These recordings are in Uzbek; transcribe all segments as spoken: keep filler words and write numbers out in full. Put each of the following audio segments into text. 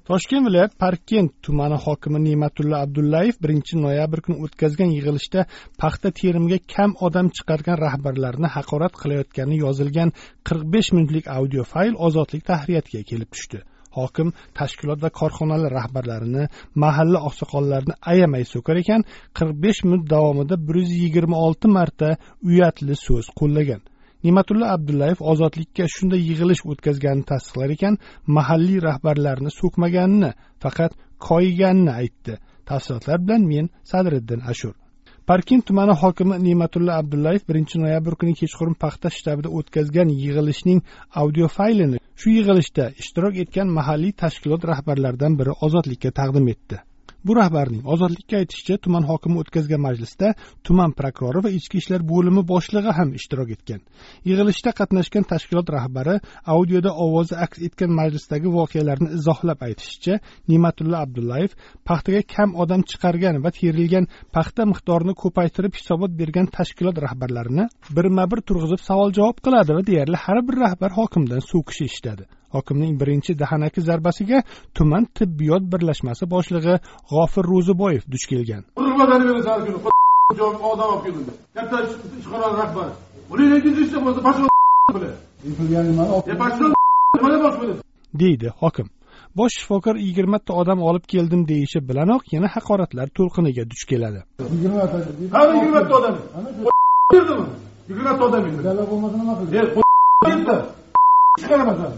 Toshkent viloyat Parkent tumani hokimi Ne'matulla Abdullayev birinchi noyabr kuni o'tkazgan yig'ilishda paxta terimiga kam odam chiqargan rahbarlarni haqorat qilayotgani yozilgan qirq besh minutlik audio fayl Ozodlik tahriyatiga kelib tushdi. Hokim tashkilot va korxonalar rahbarlarini, mahalla oqsoqollarini ayamay so'kar ekan, qirq besh minut davomida bir yuz yigirma olti marta uyatli so'z qo'llagan. Ne'matulla Abdullayev Ozodlikka shunday yig'ilish o'tkazganini tasdiqlar ekan, mahalliy rahbarlarni so'kmaganini, faqat koyiganini aytdi. Tafsilotlar bilan men Sadriddin Ashur. Parkent tumani hokimi Ne'matulla Abdullayev birinchi noyabr kuni kechqurun paxta shtabida o'tkazgan yig'ilishning audio faylini shu yig'ilishda ishtirok etgan mahalliy tashkilot rahbarlaridan biri Ozodlikka taqdim etdi. Bu rahbarning Ozodlikka aytishicha, tuman hokimi o'tkazgan majlisda tuman prokurori va ichki ishlar bo'limi boshlig'i ham ishtirok etgan. Yig'ilishda qatnashgan tashkilot rahbari audioda ovozi aks etgan majlisdagi voqealarni izohlab aytishicha, Ne'matulla Abdullayev paxtaga kam odam chiqargan va terilgan paxta miqdorini ko'paytirib hisobot bergan tashkilot rahbarlarini birma-bir turg'izib savol-javob qiladi va deyarli har bir rahbar hokimdan so'kish eshitadi. Hokimning birinchi dahanaki zarbasiga tuman tibbiyot birlashmasi boshlig'i G'ofir Ro'ziboyev duch kelgan. deydi hokim. Bosh shifokor yigirma ta odam olib keldim deyishi bilanoq yana haqoratlar to'lqiniga duch keladi. yigirma ta odam. yigirma ta odam. Dala bo'lmasa nima qildi? Chiqaraman.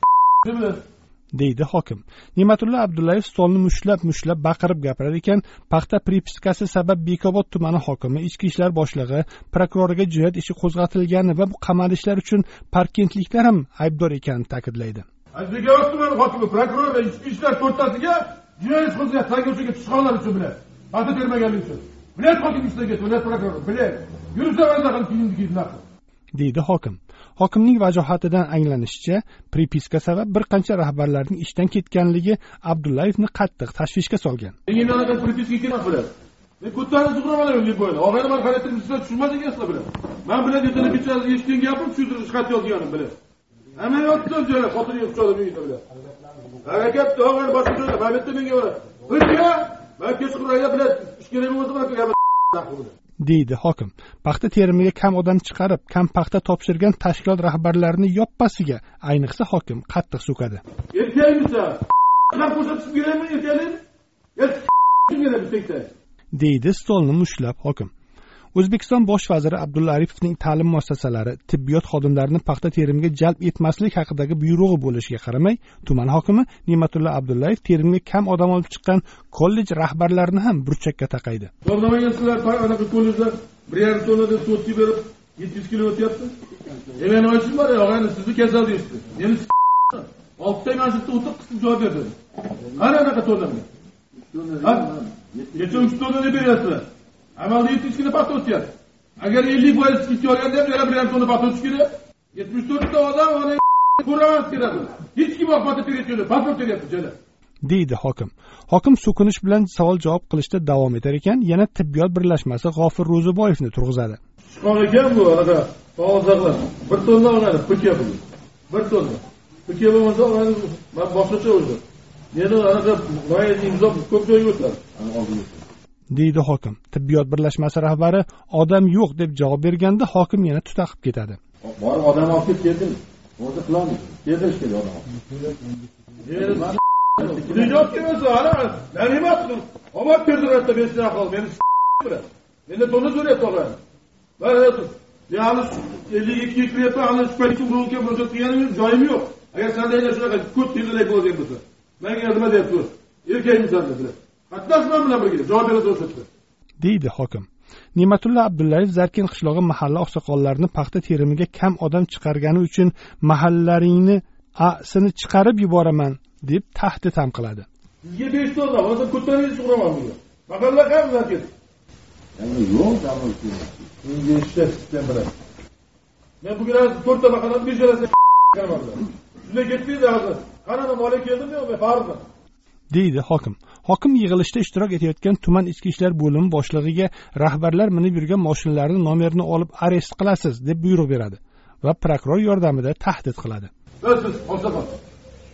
deydi hokim. Ne'matulla Abdullayev stolni mushlab-mushlab baqirib gapirar ekan, paxta pripiskasi sabab Bekobod tumani hokimi, ichki ishlar boshlig'i, prokurorga jinoyat ishi qo'zg'atilgani va bu qamalishlar uchun parkentliklar ham aybdor ekanini ta'kidlaydi. Bekobod tumani hokimi, prokuror va ichki ishlar to'rttasiga jinoyat ishi qo'zg'atilgan chiqqanlar uchun bilan, paxta termaganlik uchun. Viloyat hokimi ishlagan, viloyat prokurori, bilan yursa vazirlar kiyimdi deydi hokim. Hokimning vajohatidan anglanishicha, pripiska sabab bir qancha rahbarlarning ishdan ketganligi Abdullayevni qattiq tashvishga solgan. Men anaqa pripiska kerak bilan. Men ko'tarib chiqaraman deb qo'ydi. Og'ayni men xaridimni sizlar tushunmadingizlar bilan. Men bilan ertaga kechasi eshitgan gapim tushuntirib xat yozganim bilan. Hamma yotdim joyga, xotinga quchoqlab uyda bilan. Harakat og'ayni boshqa joyda, men bitta menga bor. Bizga men kechqurunga bilan ish kerak bo'lsa, men gapim deydi hokim. Paxta terimiga kam odam chiqarib, kam paxta topshirgan tashkilot rahbarlarini yoppasiga, ayniqsa hokim qattiq so'kadi. Erkakmisa, qilib ko'rsatib beraymi erkaklarni? Erkak deydi stolni mushlab hokim. O'zbekiston bosh vaziri Abdulla Aripovning ta'lim muassasalari, tibbiyot xodimlarini paxta terimiga jalb etmaslik haqidagi buyrug'i bo'lishiga qaramay, tuman hokimi Ne'matulla Abdullayev terimga kam odam olib chiqqan kollej rahbarlarini ham burchakka taqaydi. To'g'ramaysizlar, anaqa kollejlar bir yarim tonnada so'tib berib yetti yuz kilo o'tyapti. Emen ochib bor, og'ayni sizni kasal deysiz. Meni olti ta masjidda o'tib qisib javob berdi. Qara anaqa tonnada. Ha? Necha uch tonna deb beryapsizlar. Amalda yetti yuz kilo paxta o'tyapti. Agar ellik foiz ikki olganda ham yana bir yarim tonna paxta o'tish kerak. yetmish to'rt ta odam ona ko'ramas kerak. Hech kim paxta terayotganda paxta teryapti joylar. deydi hokim. Hokim so'kinish bilan savol-javob qilishda davom etar ekan, yana tibbiyot birlashmasi G'ofir Ro'ziboyevni turg'izadi. Chiqqan ekan bu anaqa qog'ozlar. bir tonna oladi, pika bu. bir tonna. Pika bo'lmasa oladi, men boshqacha o'zim. Meni anaqa g'oyat imzo ko'p joyga o'tadi. deydi hokim. Tibbiyot birlashmasi rahbari odam yo'q deb javob berganda hokim yana tutaqib ketadi. Bor odam olib keldim. O'zi qilamiz. Kelish kerak odam. Nijot kelmasa, ana, nima qildim? Omad berdiratda besna qol, meni bilan. Menda tonna so'rayapti og'ay. Mana ya'ni ellik ikki kiryapman, ana shu paytga uruvga murojaat qilganim joyim yo'q. Agar sandaylar shunaqa ko'p tezlik bo'lgan bo'lsa, menga nima deyapti? Erkakmisan dedilar. Qatnashman bilan birga javob beradi o'shatdi. deydi hokim. Ne'matulla Abdullayev Zarkin qishlog'i mahalla oqsoqollarini paxta terimiga kam odam chiqargani uchun mahallalaringni asini chiqarib yuboraman deb tahdid ham qiladi. Sizga besh tonna, hozir ko'taringiz so'raman bunga. Mahalla qanday ketdi? Endi yo'q, davlat. Menga ishlar sistem bilan. Men bugun to'rt ta mahallani bejarasini qilmadim. Shunday ketdi hozir. Qanaqa bola keldimi yo'q, men farqi. deydi hokim. Hokim yig'ilishda ishtirok etayotgan tuman ichki ishlar bo'limi boshlig'iga rahbarlar minib yurgan mashinalarning nomerini olib arest qilasiz deb buyruq beradi va prokuror yordamida tahdid qiladi. Siz, osaqa.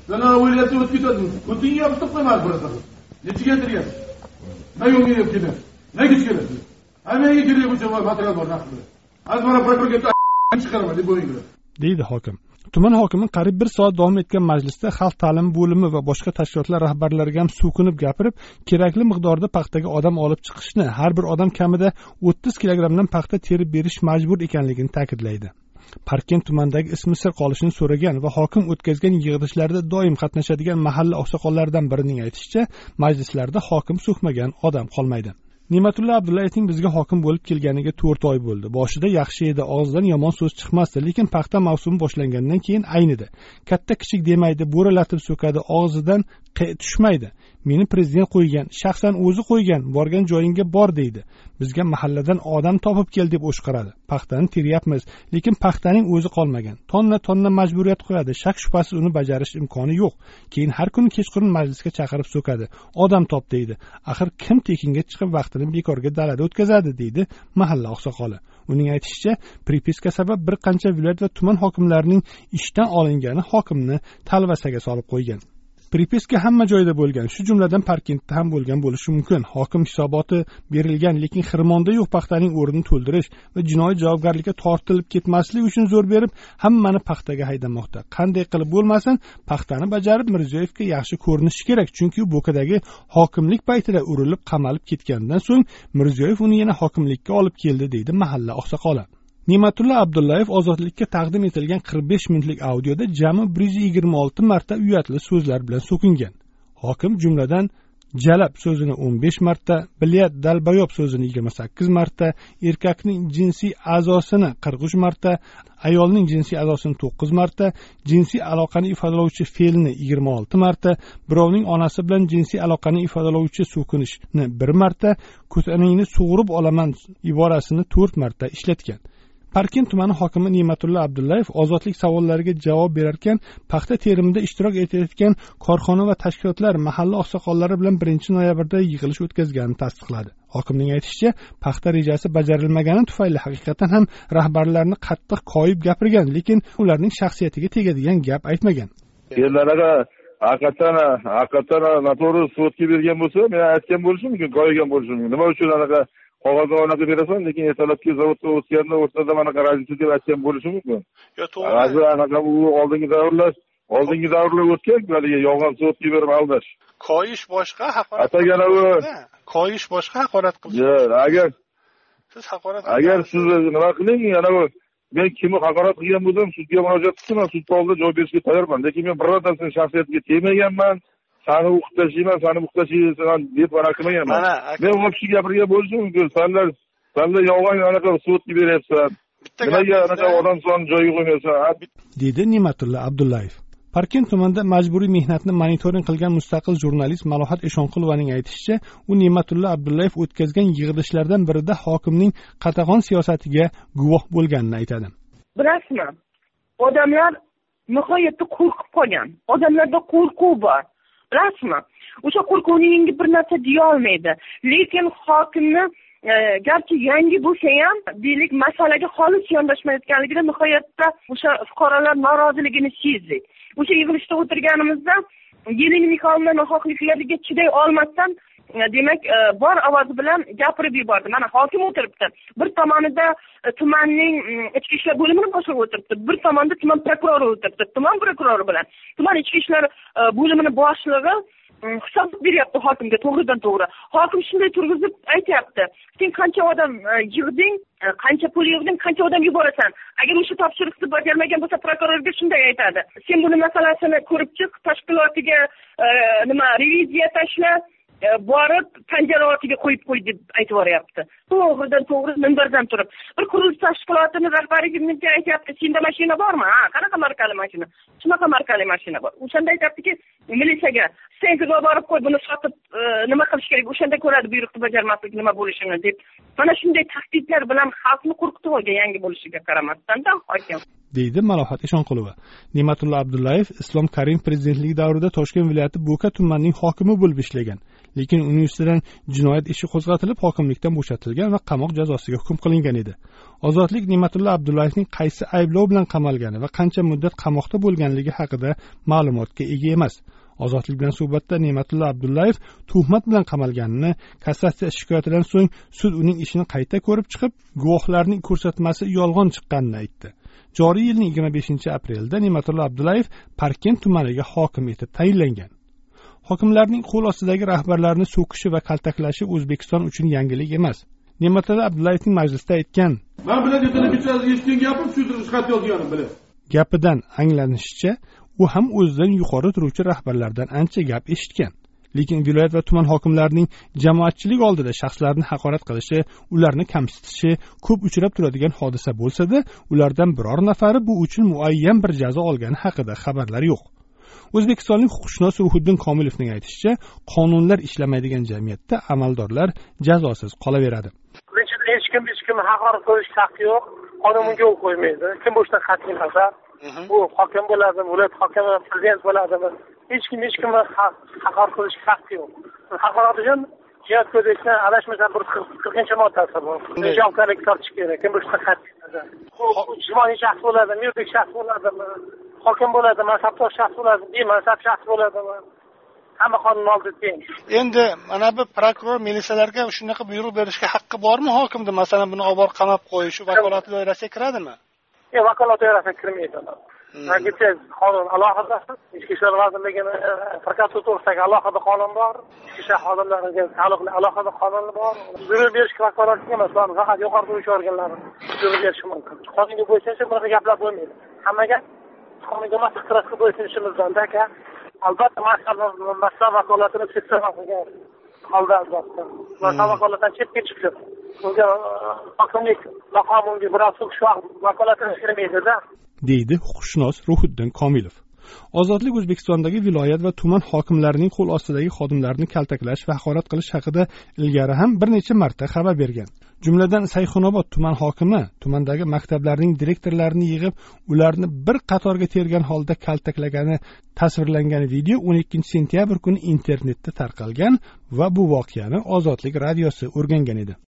Sana o'ylayapti o'tib ketadi. O'tingga ham tutib qo'ymas birosa. Nechiga tiryapsiz? Nima yo'lga olib ketyapsiz? Nega ketyapsiz? Hammaga kerak bo'lsa material bor naqd bilan. Azmara prokuratura chiqaraman deb bo'yinglar. Deydi hokim. Tuman hokimi qariyb bir soat davom etgan majlisda xalq ta'limi bo'limi va boshqa tashkilotlar rahbarlariga ham so'kinib gapirib, kerakli miqdorda paxtaga odam olib chiqishni, har bir odam kamida o'ttiz kilogrammdan paxta terib berish majbur ekanligini ta'kidlaydi. Parkent tumanidagi ismi sir qolishini so'ragan va hokim o'tkazgan yig'ilishlarda doim qatnashadigan mahalla oqsoqollaridan birining aytishicha, majlislarda hokim so'kmagan odam qolmaydi. Ne'matulla Abdullayevning bizga hokim bo'lib kelganiga to'rt oy bo'ldi. Boshida yaxshi edi, og'zidan yomon so'z chiqmasdi, lekin paxta mavsumi boshlangandan keyin aynidi. Katta kichik demaydi, bo'ralatib so'kadi, og'zidan qe' tushmaydi. Meni prezident qo'ygan, shaxsan o'zi qo'ygan, borgan joyingga bor deydi. Bizga mahalladan odam topib kel deb o'shqiradi. Paxtani teryapmiz, lekin paxtaning o'zi qolmagan. Tonna-tonna majburiyat qo'yadi. Shak shubhasiz uni bajarish imkoni yo'q. Keyin har kuni kechqurun majlisga chaqirib so'kadi. Odam top deydi. Axir kim tekinga chiqib vaqtini bekorga dalada o'tkazadi deydi mahalla oqsoqoli. Uning aytishicha, pripiska sabab bir qancha viloyat va tuman hokimlarining ishdan olingani hokimni talvasaga solib qo'ygan. Pripiska hamma joyda bo'lgan, shu jumladan Parkentda ham bo'lgan bo'lishi mumkin. Hokim hisoboti berilgan, lekin xirmonda yo'q paxtaning o'rnini to'ldirish va jinoiy javobgarlikka tortilib ketmaslik uchun zo'r berib, hammani paxtaga haydamoqda. Qanday qilib bo'lmasin, paxtani bajarib Mirziyoyevga yaxshi ko'rinishi kerak, chunki u Bo'kadagi hokimlik paytida urilib, qamalib ketgandan so'ng Mirziyoyev uni yana hokimlikka olib keldi, deydi mahalla oqsoqoli. Ne'matulla Abdullayev ozodlikka taqdim etilgan qirq besh minutlik audioda jami bir yuz yigirma olti marta uyatli so'zlar bilan so'kingan. Hokim jumladan jalab so'zini o'n besh marta, bilyat dalbayob so'zini yigirma sakkiz marta, erkakning jinsiy a'zosini qirq uch marta, ayolning jinsiy a'zosini to'qqiz marta, jinsiy aloqani ifodalovchi fe'lni yigirma olti marta, birovning onasi bilan jinsiy aloqani ifodalovchi so'kinishni bir marta, ko'taningni sug'urib olaman iborasini to'rt marta ishlatgan. Parkent tumani hokimi Ne'matulla Abdullayev ozodlik savollariga javob berarkan, paxta terimida ishtirok etayotgan korxona va tashkilotlar mahalla oqsoqollari bilan birinchi noyabrda yig'ilish o'tkazganini tasdiqladi. Hokimning aytishicha, paxta rejasi bajarilmagani tufayli haqiqatan ham rahbarlarni qattiq koyib gapirgan, lekin ularning shaxsiyatiga tegadigan gap aytmagan. Yerlarga haqiqatan haqiqatan noto'g'ri sotga bergan bo'lsa, men aytgan bo'lishim mumkin, koygan bo'lishim mumkin. Nima uchun anaqa qog'ozni o'rnatib berasan, lekin ertalabki zavodga o'tganda o'rtada mana qaraysiz deb aytgan bo'lishi mumkin. Yo, to'g'ri. Hozir anaqa u oldingi davrlar, oldingi davrlar o'tgan, haligi yolg'on sotga berib aldash. Koyish boshqa, haqorat. Atagana u koyish boshqa, haqorat qilish. Yo'q, agar siz haqorat agar siz nima qiling, yana bu men kimni haqorat qilgan bo'lsam, sudga murojaat qilsam, sud oldida javob berishga tayyorman, lekin men birortasining shaxsiyatiga tegmaganman. Sani o'qib tashlayman, sani o'qib tashlaysan deb va'da qilmaganman. Men u kishi gapirgan bo'lishim mumkin. Senlar senlar yolg'on anaqa sudga beryapsan. Nimaga anaqa odam soni joyiga qo'ymaysan? Dedi Ne'matulla Abdullayev. Parkent tumanida majburiy mehnatni monitoring qilgan mustaqil jurnalist Malohat Eshonqulovaning aytishicha, u Ne'matulla Abdullayev o'tkazgan yig'ilishlardan birida hokimning qatag'on siyosatiga guvoh bo'lganini aytadi. Bilasizmi? Odamlar nihoyatda qo'rqib qolgan. Odamlarda qo'rquv bor. Bilasizmi? O'sha qo'rquvni yengib bir narsa deya olmaydi. Lekin hokimni e, garchi yangi bo'lsa ham, deylik, masalaga xolis yondashmayotganligida nihoyatda o'sha fuqarolar noroziligini sezdik. O'sha yig'ilishda o'tirganimizda Yelena Mixaylovna nohaqliklariga chiday olmasdan, demak, bor ovozi bilan gapirib yubordi. Mana hokim o'tiribdi. Bir tomonida tumanning ichki ishlar bo'limini boshlig'i o'tiribdi. Bir tomonda tuman prokurori o'tiribdi. Tuman prokurori bilan tuman ichki ishlar bo'limini boshlig'i hisob beryapti hokimga to'g'ridan to'g'ri. Hokim shunday turg'izib aytyapti: "Sen qancha odam yig'ding, qancha pul yig'ding, qancha odam yuborasan? Agar o'sha topshiriqni bajarmagan bo'lsa, prokurorga shunday aytadi: Sen buni masalasini ko'rib chiq, tashkilotiga nima reviziya tashla, borib panjara ortiga qo'yib qo'y" deb aytib yuboryapti. To'g'ridan to'g'ri minbardan turib. Bir qurilish tashkilotining rahbariga menga aytyapti: "Senda mashina bormi?" "Ha, qanaqa markali mashina?" "Shunaqa markali mashina bor." O'shanda aytaptiki, militsiyaga "Senga borib qo'y, buni sotib nima qilish kerak? O'shanda ko'radi buyruqni bajarmaslik nima bo'lishini" deb. Mana shunday tahdidlar bilan xalqni qo'rqitib olgan, yangi bo'lishiga qaramasdan-da hokim. Deydi Malohat Eshonqulova. Ne'matulla Abdullayev Islom Karimov prezidentligi davrida Toshkent viloyati Bo'ka tumanining hokimi bo'lib ishlagan. lekin uning ustidan jinoyat ishi qo'zg'atilib hokimlikdan bo'shatilgan va qamoq jazosiga hukm qilingan edi. Ozodlik Ne'matulla Abdullayevning qaysi ayblov bilan qamalgani va qancha muddat qamoqda bo'lganligi haqida ma'lumotga ega emas. Ozodlik bilan suhbatda Ne'matulla Abdullayev tuhmat bilan qamalganini, kassatsiya shikoyatidan so'ng sud uning ishini qayta ko'rib chiqib, guvohlarning ko'rsatmasi yolg'on chiqqanini aytdi. Joriy yilning yigirma beshinchi aprelda Ne'matulla Abdullayev Parkent tumaniga hokim etib tayinlangan. Hokimlarning qo'l ostidagi rahbarlarni so'kishi va kaltaklashi O'zbekiston uchun yangilik emas. Ne'matulla Abdullayevning majlisda aytgan: "Men bilan televizorda eshitgan gapim shu xat yozganim bilan." Gapidan anglanishicha, u ham o'zidan yuqori turuvchi rahbarlardan ancha gap eshitgan. Lekin viloyat va tuman hokimlarining jamoatchilik oldida shaxslarni haqorat qilishi, ularni kamsitishi ko'p uchrab turadigan hodisa bo'lsa-da, ulardan biror nafari bu uchun muayyan bir jazo olgani haqida xabarlar yo'q. O'zbekistonlik huquqshunos Ruhiddin Komilovning aytishicha, qonunlar ishlamaydigan jamiyatda amaldorlar jazosiz qolaveradi. Hech kim hech kimni haqorat qilish haqqi yo'q, qonunga yo'l qo'ymaydi. Kim bo'shdan qat'iy nazar, bu hokim bo'ladimi, viloyat hokimi, prezident bo'ladimi, hech kim hech kimni haqorat qilish haqqi yo'q. Haqorat uchun jinoyat kodeksining adashmasam bir qirqinchi moddasi bor. Javobgarlik tortish kerak. Kim bo'shdan qat'iy nazar. Jismoniy shaxs bo'ladimi, yuridik shaxs bo'ladimi, hokim bo'ladimi, mansabdor shaxs bo'ladimi, bemansab shaxs bo'ladimi, hamma qonun oldida teng. Endi mana bu prokuror militsiyalarga shunaqa buyruq berishga haqqi bormi hokimda? Masalan, buni olib borib qamab qo'yish vakolat doirasiga kiradimi? Yo'q, vakolat doirasiga kirmaydi. Magitez qonun alohida, Ichki ishlar vazirligining prokuratura to'g'risidagi alohida qonun bor, ichki ishlar xodimlariga taalluqli alohida qonun bor. Buyruq berishga vakolatli emas, faqat yuqori turuvchi organlar buyruq berishi mumkin. Qonunga bo'ysunsa bunaqa gaplar bo'lmaydi. Hammaga qonunga muvofiq bo'ysunishimizdan aka, albatta mas'ala vakolatini sirtiraqiga holda albatta. Mas'ala vakolatdan chetga chiqib, bunga hokimlik maqomiga biroz shu vakolatini kirmaydi-da, deydi huquqshunos Ruhiddin Komilov. Ozodlik O'zbekistondagi viloyat va tuman hokimlarining qo'l ostidagi xodimlarni kaltaklash va haqorat qilish haqida ilgari ham bir necha marta xabar bergan. Jumladan Sayxunobod tuman hokimi tumandagi maktablarning direktorlarini yig'ib, ularni bir qatorga tergan holda kaltaklagani tasvirlangan video o'n ikkinchi sentyabr kuni internetda tarqalgan va bu voqeani Ozodlik radiosi o'rgangan edi.